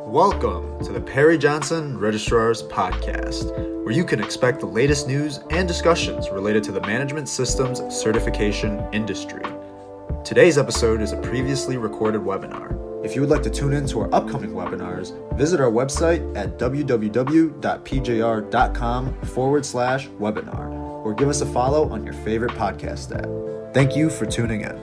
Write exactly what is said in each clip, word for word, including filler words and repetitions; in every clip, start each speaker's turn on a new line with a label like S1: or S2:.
S1: Welcome to the Perry Johnson Registrars Podcast, where you can expect the latest news and discussions related to the management systems certification industry. Today's episode is a previously recorded webinar. If you would like to tune in to our upcoming webinars, visit our website at www.pjr.com forward slash webinar, or give us a follow on your favorite podcast app. Thank you for tuning in.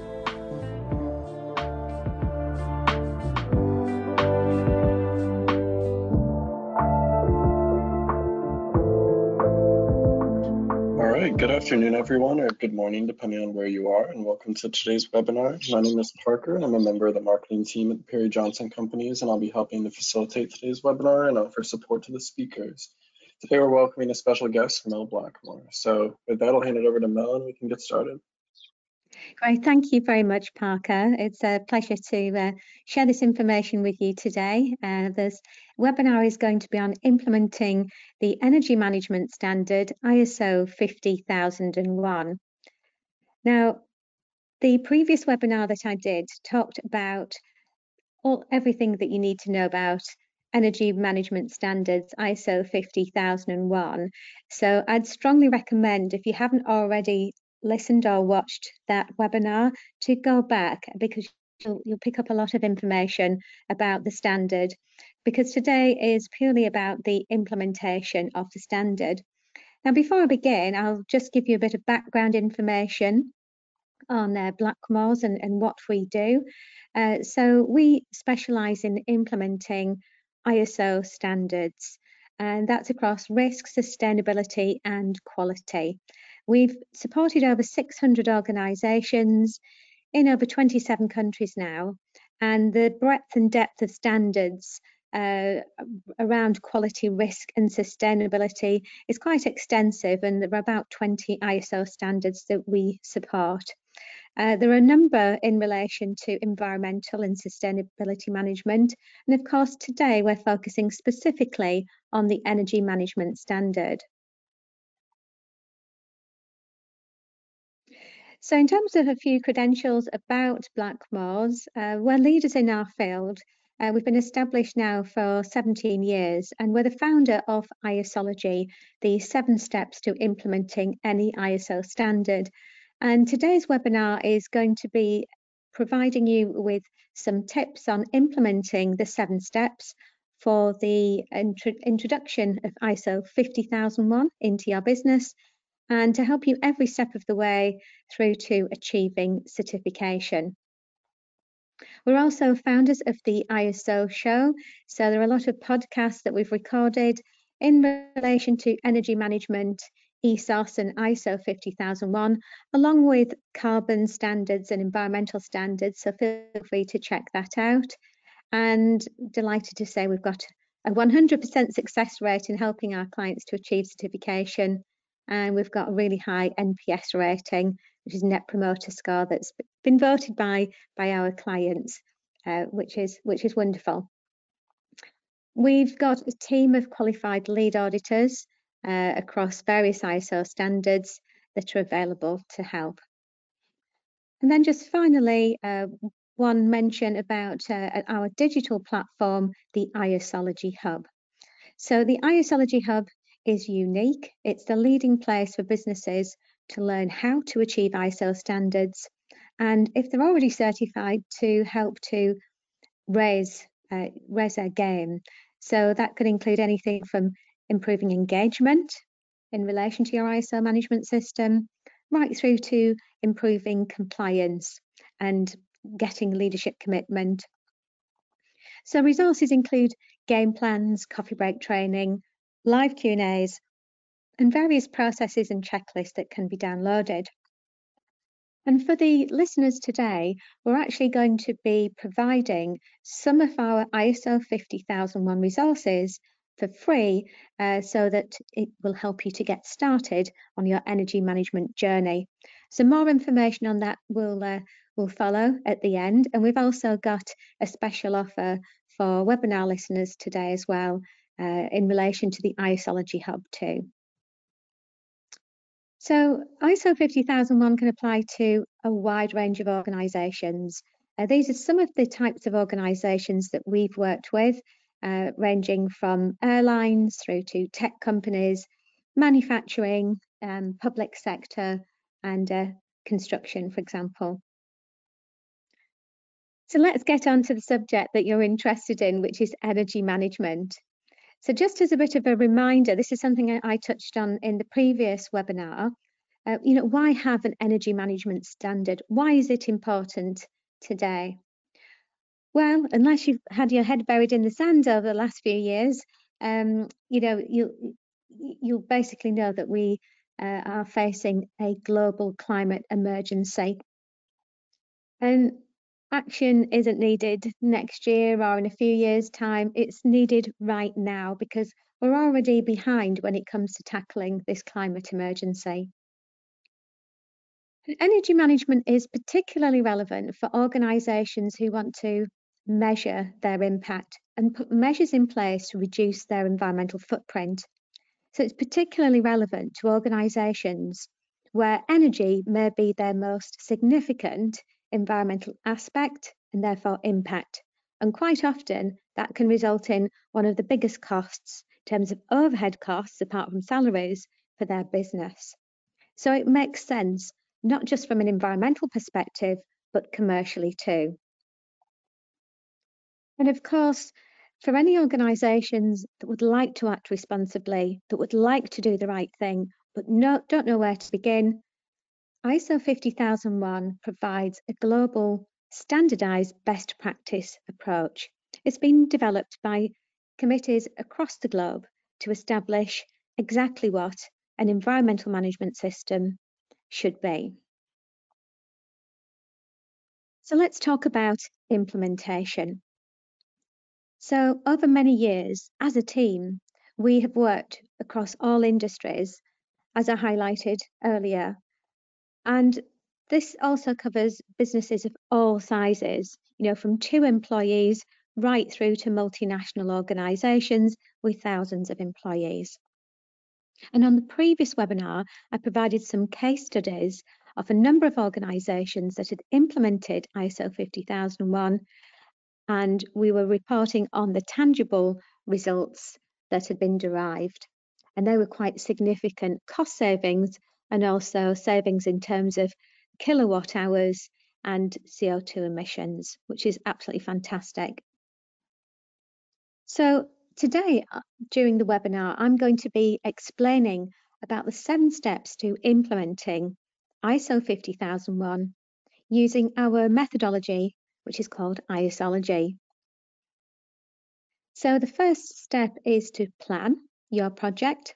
S2: Good afternoon, everyone, or good morning, depending on where you are, and welcome to today's webinar. My name is Parker, and I'm a member of the marketing team at the Perry Johnson Companies, and I'll be helping to facilitate today's webinar and offer support to the speakers. Today, we're welcoming a special guest, Mel Blackmore. So with that, I'll hand it over to Mel, and we can get started.
S3: Great, thank you very much, Parker. It's a pleasure to uh, share this information with you today. Uh, this webinar is going to be on implementing the Energy Management Standard I S O fifty thousand one. Now, the previous webinar that I did talked about all everything that you need to know about Energy Management Standards I S O fifty thousand one. So I'd strongly recommend, if you haven't already listened or watched that webinar, to go back, because you'll, you'll pick up a lot of information about the standard, because today is purely about the implementation of the standard. Now, before I begin, I'll just give you a bit of background information on uh, Blackmores and, and what we do. Uh, so we specialise in implementing I S O standards, and that's across risk, sustainability and quality. We've supported over six hundred organisations in over twenty-seven countries now, and the breadth and depth of standards uh, around quality, risk and sustainability is quite extensive, and there are about twenty I S O standards that we support. Uh, there are a number in relation to environmental and sustainability management, and of course today we're focusing specifically on the Energy Management Standard. So in terms of a few credentials about Blackmores, uh, we're leaders in our field. Uh, we've been established now for seventeen years, and we're the founder of ISology, the seven steps to implementing any I S O standard. And today's webinar is going to be providing you with some tips on implementing the seven steps for the intro introduction of I S O fifty thousand one into your business, and to help you every step of the way through to achieving certification. We're also founders of the I S O show, so there are a lot of podcasts that we've recorded in relation to energy management, E S O S and I S O fifty thousand one, along with carbon standards and environmental standards, so feel free to check that out. And delighted to say we've got a one hundred percent success rate in helping our clients to achieve certification, and we've got a really high N P S rating, which is Net Promoter Score, that's been voted by by our clients, uh, which is which is wonderful. We've got a team of qualified lead auditors uh, across various I S O standards that are available to help. And then just finally, uh, one mention about uh, our digital platform, the ISology Hub. So the ISology Hub is unique. It's the leading place for businesses to learn how to achieve I S O standards, and if they're already certified, to help to raise, uh, raise their game. So that could include anything from improving engagement in relation to your I S O management system, right through to improving compliance and getting leadership commitment. So resources include game plans, coffee break training, live Q and A's, and various processes and checklists that can be downloaded. And for the listeners today, we're actually going to be providing some of our I S O fifty thousand one resources for free, uh, so that it will help you to get started on your energy management journey. So more information on that will, uh, will follow at the end. And we've also got a special offer for webinar listeners today as well, uh, in relation to the ISology Hub too. So I S O fifty thousand one can apply to a wide range of organisations. Uh, these are some of the types of organisations that we've worked with. uh, ranging from airlines through to tech companies, manufacturing, um, public sector, and uh, construction, for example. So let's get on to the subject that you're interested in, which is energy management. So just as a bit of a reminder, this is something I touched on in the previous webinar. Uh, you know, why have an energy management standard? Why is it important today? Well, unless you've had your head buried in the sand over the last few years, um, you know, you you basically know that we uh, are facing a global climate emergency. And action isn't needed next year or in a few years' time. It's needed right now because we're already behind when it comes to tackling this climate emergency. Energy management is particularly relevant for organisations who want to measure their impact and put measures in place to reduce their environmental footprint. So it's particularly relevant to organisations where energy may be their most significant environmental aspect and therefore impact. And quite often that can result in one of the biggest costs in terms of overhead costs, apart from salaries, for their business. So it makes sense, not just from an environmental perspective, but commercially too. And of course, for any organisations that would like to act responsibly, that would like to do the right thing, but no, don't know where to begin, I S O fifty thousand one provides a global standardised best practice approach. It's been developed by committees across the globe to establish exactly what an environmental management system should be. So let's talk about implementation. So over many years, as a team, we have worked across all industries, as I highlighted earlier. And this also covers businesses of all sizes, you know, from two employees right through to multinational organisations with thousands of employees. And on the previous webinar, I provided some case studies of a number of organisations that had implemented I S O fifty thousand one, and we were reporting on the tangible results that had been derived. And they were quite significant cost savings and also savings in terms of kilowatt hours and C O two emissions, which is absolutely fantastic. So today, during the webinar, I'm going to be explaining about the seven steps to implementing I S O fifty thousand one using our methodology, which is called ISOlogy. So the first step is to plan your project.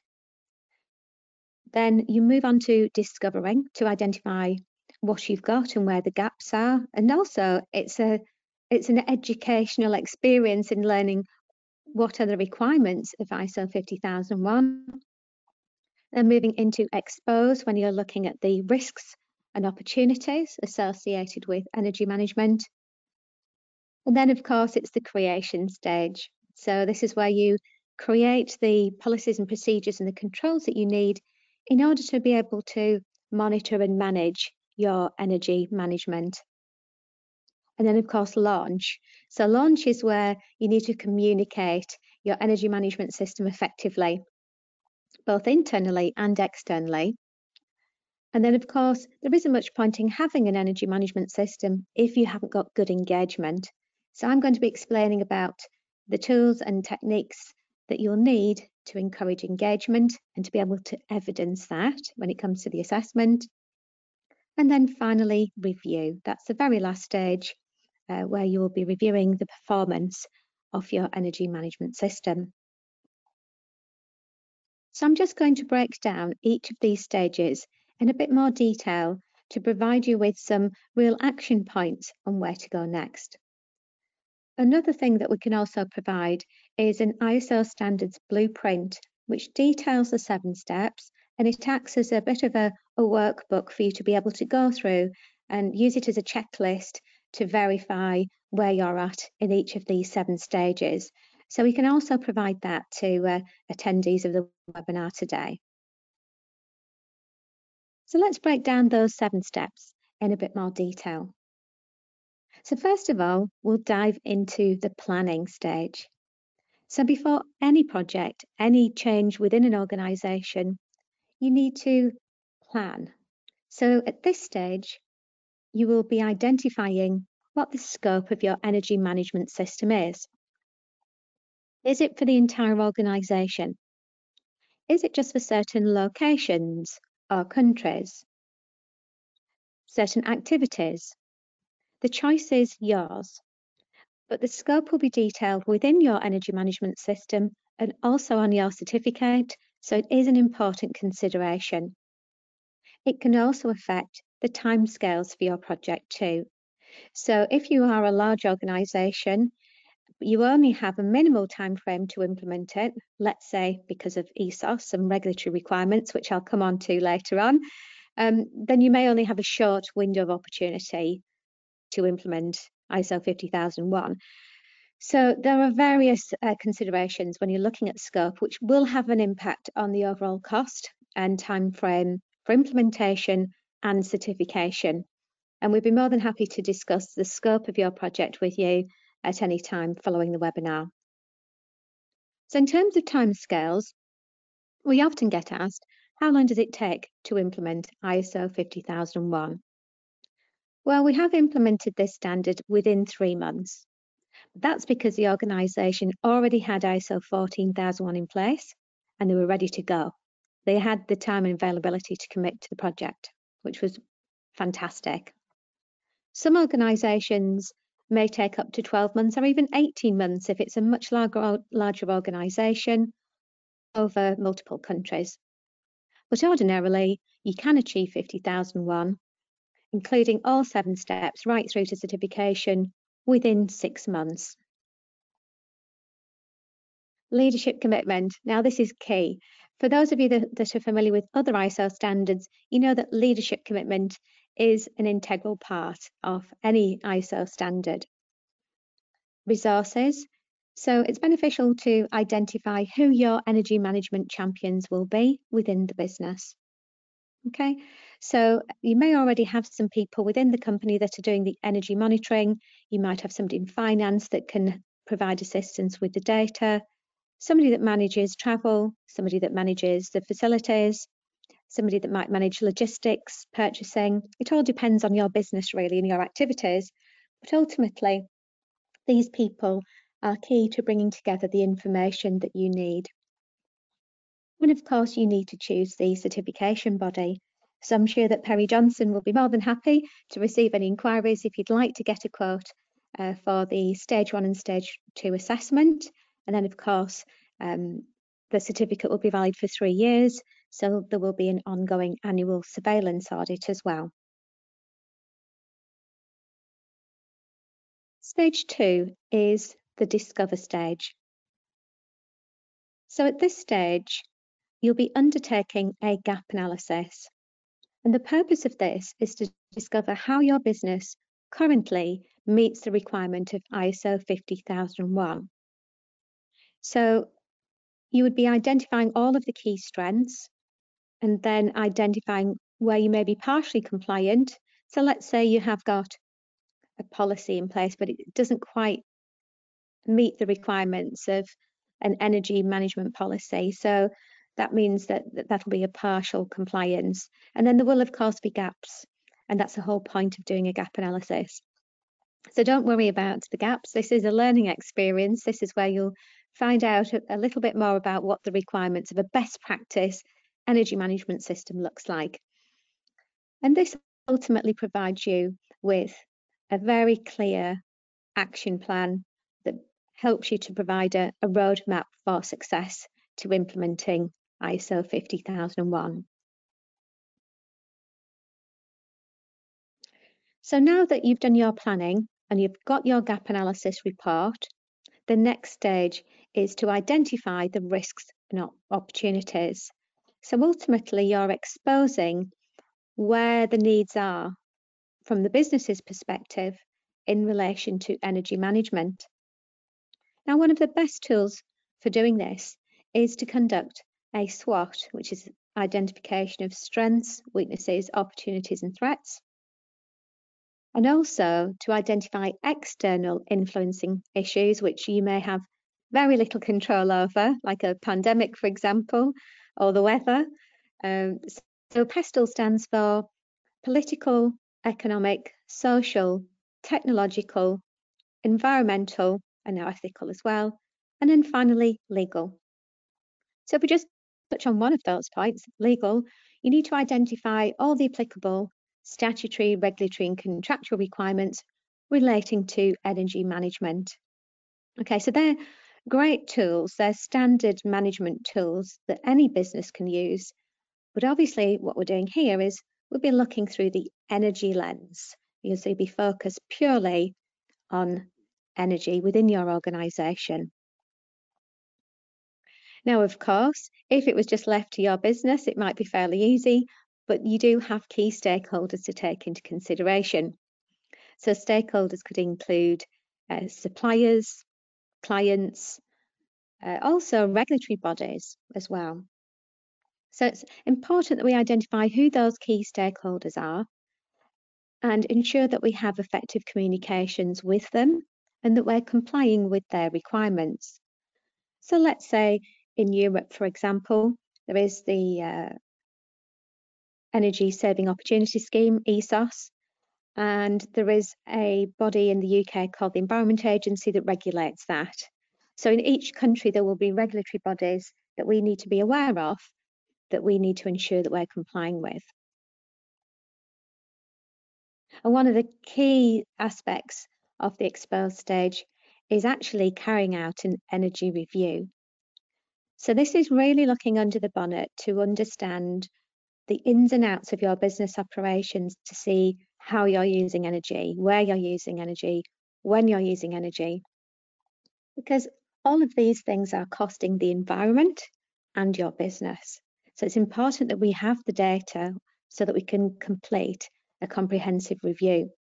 S3: Then you move on to discovering, to identify what you've got and where the gaps are. And also it's a it's an educational experience in learning what are the requirements of I S O fifty thousand one. Then moving into expose, when you're looking at the risks and opportunities associated with energy management. And then of course it's the creation stage. So this is where you create the policies and procedures and the controls that you need in order to be able to monitor and manage your energy management. And then of course launch. So launch is where you need to communicate your energy management system effectively, both internally and externally. And then of course, there isn't much point in having an energy management system if you haven't got good engagement. So I'm going to be explaining about the tools and techniques that you'll need to encourage engagement and to be able to evidence that when it comes to the assessment. And then finally, review. That's the very last stage uh, where you will be reviewing the performance of your energy management system. So I'm just going to break down each of these stages in a bit more detail to provide you with some real action points on where to go next. Another thing that we can also provide is an I S O standards blueprint, which details the seven steps, and it acts as a bit of a, a workbook for you to be able to go through and use it as a checklist to verify where you're at in each of these seven stages. So we can also provide that to uh, attendees of the webinar today. So let's break down those seven steps in a bit more detail. So first of all, we'll dive into the planning stage. So before any project, any change within an organisation, you need to plan. So at this stage, you will be identifying what the scope of your energy management system is. Is it for the entire organisation? Is it just for certain locations or countries? Certain activities? The choice is yours, but the scope will be detailed within your energy management system and also on your certificate, so it is an important consideration. It can also affect the timescales for your project too. So if you are a large organisation, you only have a minimal time frame to implement it, let's say because of E S O S and regulatory requirements, which I'll come on to later on, um, then you may only have a short window of opportunity to implement I S O fifty thousand one. So there are various uh, considerations when you're looking at scope, which will have an impact on the overall cost and time frame for implementation and certification. And we'd be more than happy to discuss the scope of your project with you at any time following the webinar. So in terms of timescales, we often get asked, how long does it take to implement I S O fifty thousand one? Well, we have implemented this standard within three months. That's because the organisation already had I S O fourteen thousand one in place and they were ready to go. They had the time and availability to commit to the project, which was fantastic. Some organisations may take up to twelve months or even eighteen months if it's a much larger, larger organisation over multiple countries. But ordinarily, you can achieve fifty thousand one, including all seven steps right through to certification within six months. Leadership commitment. Now, this is key. For those of you that, that are familiar with other I S O standards, you know that leadership commitment is an integral part of any I S O standard. Resources. So it's beneficial to identify who your energy management champions will be within the business. Okay, so you may already have some people within the company that are doing the energy monitoring. You might have somebody in finance that can provide assistance with the data, somebody that manages travel, somebody that manages the facilities, somebody that might manage logistics, purchasing. It all depends on your business really and your activities, but ultimately these people are key to bringing together the information that you need. And of course, you need to choose the certification body. So I'm sure that Perry Johnson will be more than happy to receive any inquiries if you'd like to get a quote uh, for the stage one and stage two assessment. And then of course, um, the certificate will be valid for three years. So there will be an ongoing annual surveillance audit as well. Stage two is the discover stage. So at this stage, you'll be undertaking a gap analysis. And the purpose of this is to discover how your business currently meets the requirement of I S O fifty thousand one. So you would be identifying all of the key strengths and then identifying where you may be partially compliant. So let's say you have got a policy in place, but it doesn't quite meet the requirements of an energy management policy. So that means that that will be a partial compliance. And then there will, of course, be gaps. And that's the whole point of doing a gap analysis. So don't worry about the gaps. This is a learning experience. This is where you'll find out a, a little bit more about what the requirements of a best practice energy management system looks like. And this ultimately provides you with a very clear action plan that helps you to provide a, a roadmap for success to implementing I S O fifty thousand one. So now that you've done your planning and you've got your gap analysis report, the next stage is to identify the risks and opportunities. So ultimately, you're exposing where the needs are from the business's perspective in relation to energy management. Now, one of the best tools for doing this is to conduct a SWOT, which is identification of strengths, weaknesses, opportunities, and threats, and also to identify external influencing issues, which you may have very little control over, like a pandemic, for example, or the weather. Um, so PESTEL stands for political, economic, social, technological, environmental, and now ethical as well, and then finally legal. So if we just touch on one of those points, legal, you need to identify all the applicable statutory, regulatory and contractual requirements relating to energy management. Okay, so they're great tools, they're standard management tools that any business can use. But obviously what we're doing here is we'll be looking through the energy lens. You'll see be focused purely on energy within your organisation. Now, of course, if it was just left to your business, it might be fairly easy, but you do have key stakeholders to take into consideration. So stakeholders could include uh, suppliers, clients, uh, also regulatory bodies as well. So it's important that we identify who those key stakeholders are and ensure that we have effective communications with them and that we're complying with their requirements. So let's say in Europe, for example, there is the uh, Energy Saving Opportunity Scheme, E S O S, and there is a body in the U K called the Environment Agency that regulates that. So in each country, there will be regulatory bodies that we need to be aware of, that we need to ensure that we're complying with. And one of the key aspects of the exposed stage is actually carrying out an energy review. So this is really looking under the bonnet to understand the ins and outs of your business operations to see how you're using energy, where you're using energy, when you're using energy, because all of these things are costing the environment and your business. So it's important that we have the data so that we can complete a comprehensive review.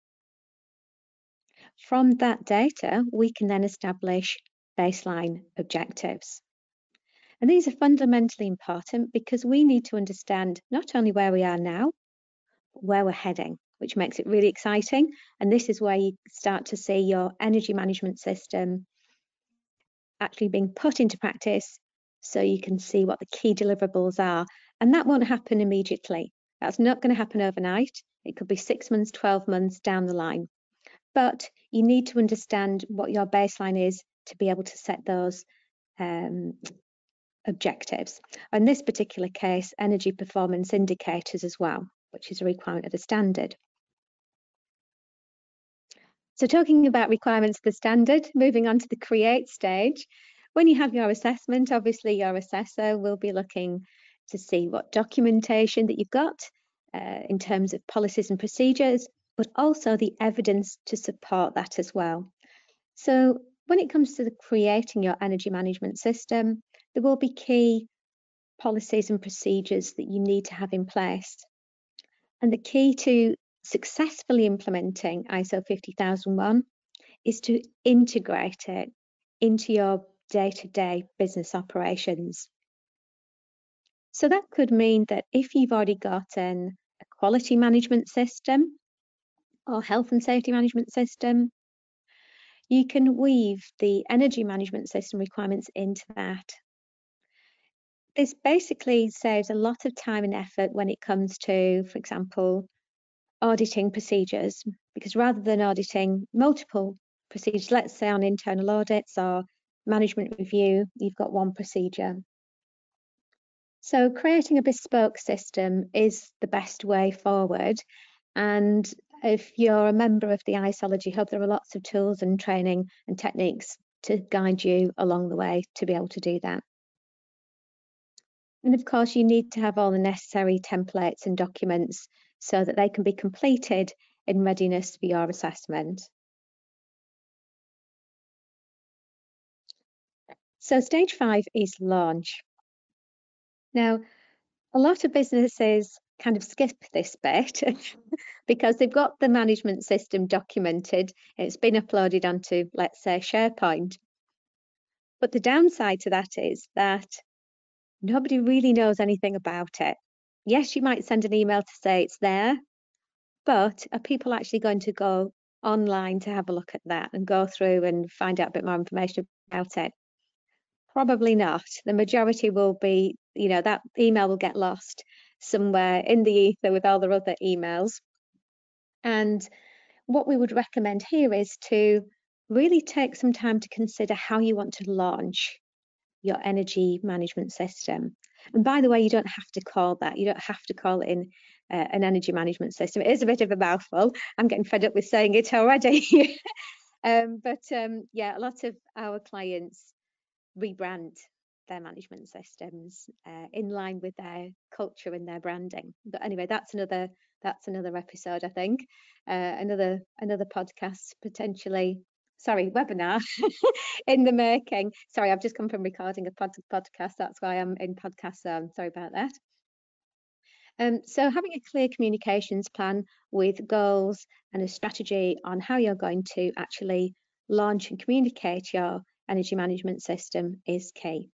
S3: From that data, we can then establish baseline objectives. And these are fundamentally important because we need to understand not only where we are now, but where we're heading, which makes it really exciting. And this is where you start to see your energy management system actually being put into practice so you can see what the key deliverables are. And that won't happen immediately. That's not going to happen overnight. It could be six months, twelve months down the line. But you need to understand what your baseline is to be able to set those um, objectives. In this particular case, energy performance indicators as well, which is a requirement of the standard. So talking about requirements for standard, moving on to the create stage. When you have your assessment, obviously your assessor will be looking to see what documentation that you've got uh, in terms of policies and procedures, but also the evidence to support that as well. So when it comes to the creating your energy management system, there will be key policies and procedures that you need to have in place. And the key to successfully implementing I S O fifty thousand one is to integrate it into your day-to-day business operations. So that could mean that if you've already got an, a quality management system or health and safety management system, you can weave the energy management system requirements into that. This basically saves a lot of time and effort when it comes to, for example, auditing procedures, because rather than auditing multiple procedures, let's say on internal audits or management review, you've got one procedure. So creating a bespoke system is the best way forward. And if you're a member of the ISology Hub, there are lots of tools and training and techniques to guide you along the way to be able to do that. And of course, you need to have all the necessary templates and documents so that they can be completed in readiness for your assessment. So stage five is launch. Now, a lot of businesses kind of skip this bit because they've got the management system documented. It's been uploaded onto, let's say, SharePoint. But the downside to that is that nobody really knows anything about it. Yes, you might send an email to say it's there, but are people actually going to go online to have a look at that and go through and find out a bit more information about it? Probably not. The majority will be, you know, that email will get lost somewhere in the ether with all the other emails. And what we would recommend here is to really take some time to consider how you want to launch your energy management system. And by the way, you don't have to call that, you don't have to call it in uh, an energy management system. It is a bit of a mouthful. I'm getting fed up with saying it already. um, but um, yeah, a lot of our clients rebrand their management systems uh, in line with their culture and their branding. But anyway, that's another that's another episode, I think. Uh, another another podcast potentially. Sorry, webinar in the making. Sorry, I've just come from recording a pod podcast. That's why I'm in podcast zone. Sorry about that. Um, so having a clear communications plan with goals and a strategy on how you're going to actually launch and communicate your energy management system is key.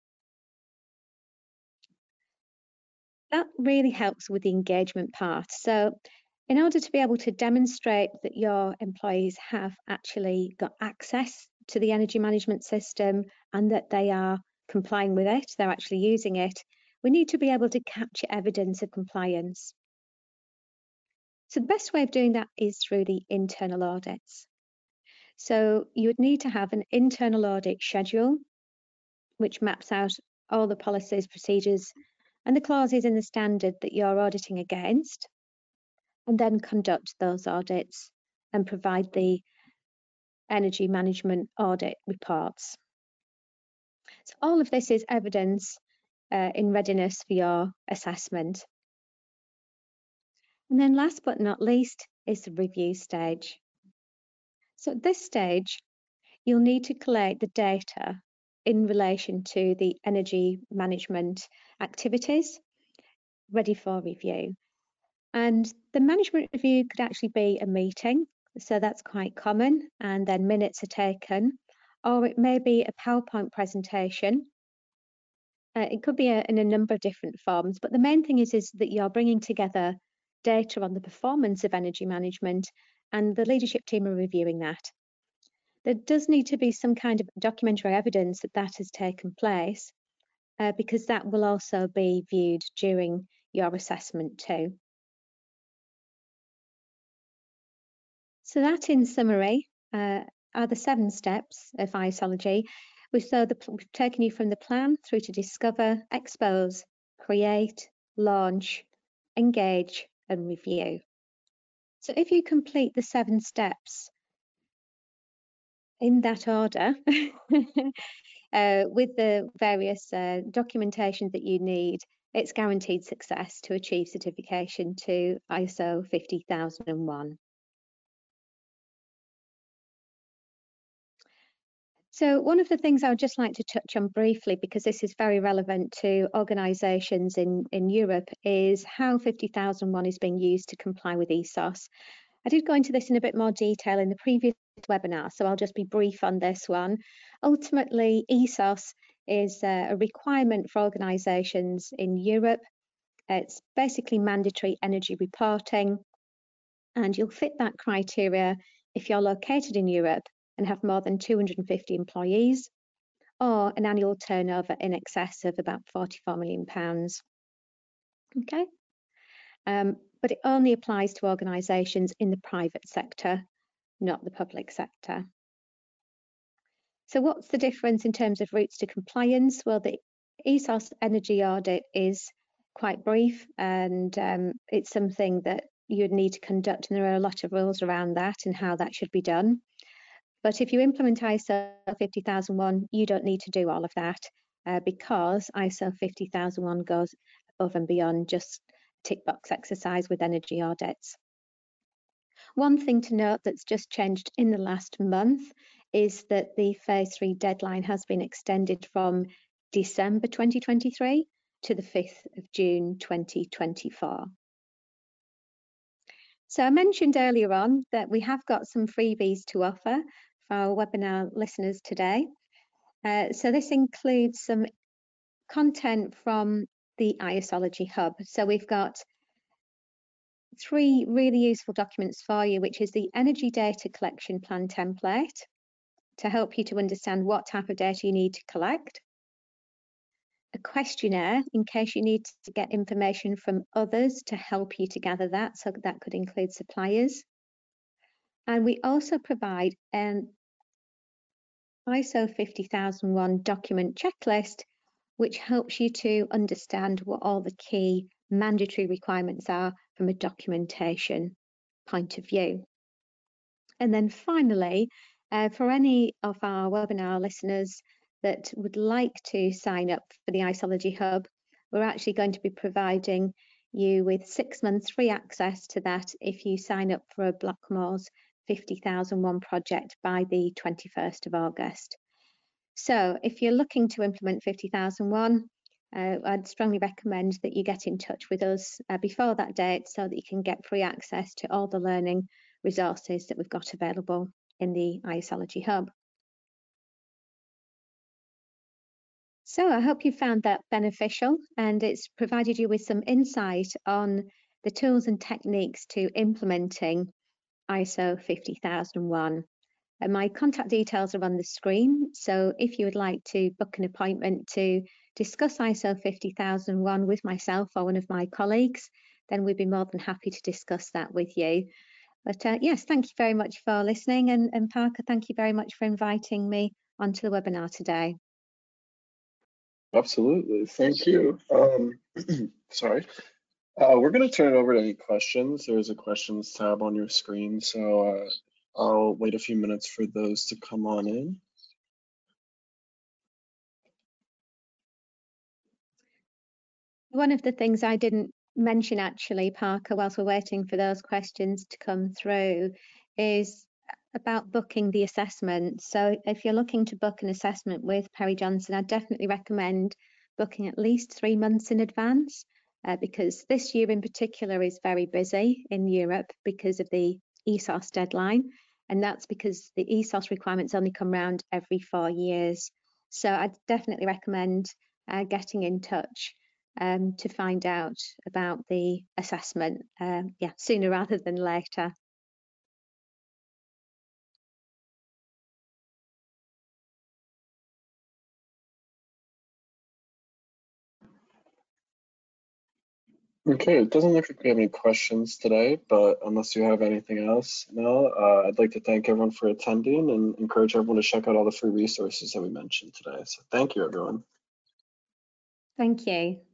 S3: That really helps with the engagement part. So in order to be able to demonstrate that your employees have actually got access to the energy management system and that they are complying with it, they're actually using it, we need to be able to capture evidence of compliance. So the best way of doing that is through the internal audits. So you would need to have an internal audit schedule, which maps out all the policies, procedures, and the clauses in the standard that you're auditing against, and then conduct those audits and provide the energy management audit reports. So all of this is evidence uh, in readiness for your assessment. And then last but not least is the review stage. So at this stage, you'll need to collate the data in relation to the energy management activities ready for review. And the management review could actually be a meeting, so that's quite common, and then minutes are taken, or it may be a PowerPoint presentation. Uh, it could be a, in a number of different forms, but the main thing is, is that you're bringing together data on the performance of energy management, and the leadership team are reviewing that. There does need to be some kind of documentary evidence that that has taken place, uh, because that will also be viewed during your assessment too. So that, in summary, uh, are the seven steps of ISOlogy. We've, so the, we've taken you from the plan through to discover, expose, create, launch, engage, and review. So if you complete the seven steps in that order, uh, with the various uh, documentation that you need, it's guaranteed success to achieve certification to I S O fifty thousand one. So one of the things I would just like to touch on briefly, because this is very relevant to organisations in, in Europe, is how fifty thousand one is being used to comply with E S O S. I did go into this in a bit more detail in the previous webinar, so I'll just be brief on this one. Ultimately, E S O S is a requirement for organisations in Europe. It's basically mandatory energy reporting, and you'll fit that criteria if you're located in Europe and have more than two hundred fifty employees, or an annual turnover in excess of about forty-four million pounds. Okay, um, but it only applies to organisations in the private sector, not the public sector. So what's the difference in terms of routes to compliance? Well, the E S O S energy audit is quite brief, and um, it's something that you'd need to conduct, and there are a lot of rules around that and how that should be done. But if you implement I S O fifty thousand one, you don't need to do all of that, uh, because I S O fifty thousand one goes above and beyond just tick box exercise with energy audits. One thing to note that's just changed in the last month is that the phase three deadline has been extended from December twenty twenty-three to the fifth of June twenty twenty-four. So I mentioned earlier on that we have got some freebies to offer for our webinar listeners today. Uh, so this includes some content from the ISOlogy Hub. So we've got three really useful documents for you, which is the Energy Data Collection Plan template to help you to understand what type of data you need to collect. questionnaire in case you need to get information from others to help you to gather that. So that could include suppliers. And we also provide an I S O fifty thousand one document checklist, which helps you to understand what all the key mandatory requirements are from a documentation point of view. And then finally, uh, for any of our webinar listeners that would like to sign up for the Isology Hub, we're actually going to be providing you with six months free access to that if you sign up for a Blackmores fifty thousand one project by the twenty-first of August. So if you're looking to implement fifty thousand one, uh, I'd strongly recommend that you get in touch with us uh, before that date so that you can get free access to all the learning resources that we've got available in the Isology Hub. So I hope you found that beneficial and it's provided you with some insight on the tools and techniques to implementing I S O fifty thousand one. And my contact details are on the screen, so if you would like to book an appointment to discuss I S O fifty thousand one with myself or one of my colleagues, then we'd be more than happy to discuss that with you. But uh, yes, thank you very much for listening, and, and Parker, thank you very much for inviting me onto the webinar today.
S2: Absolutely, thank you. Um, sorry. Uh, we're going to turn it over to any questions. There's a questions tab on your screen, so uh, I'll wait a few minutes for those to come on in.
S3: One of the things I didn't mention actually, Parker, whilst we're waiting for those questions to come through, is about booking the assessment. So if you're looking to book an assessment with Perry Johnson, I definitely recommend booking at least three months in advance, uh, because this year in particular is very busy in Europe because of the E S O S deadline. And that's because the E S O S requirements only come around every four years. So I definitely recommend uh, getting in touch um, to find out about the assessment, um, yeah, sooner rather than later.
S2: Okay, it doesn't look like we have any questions today, but unless you have anything else, Mel, uh, I'd like to thank everyone for attending and encourage everyone to check out all the free resources that we mentioned today. So thank you, everyone.
S3: Thank you.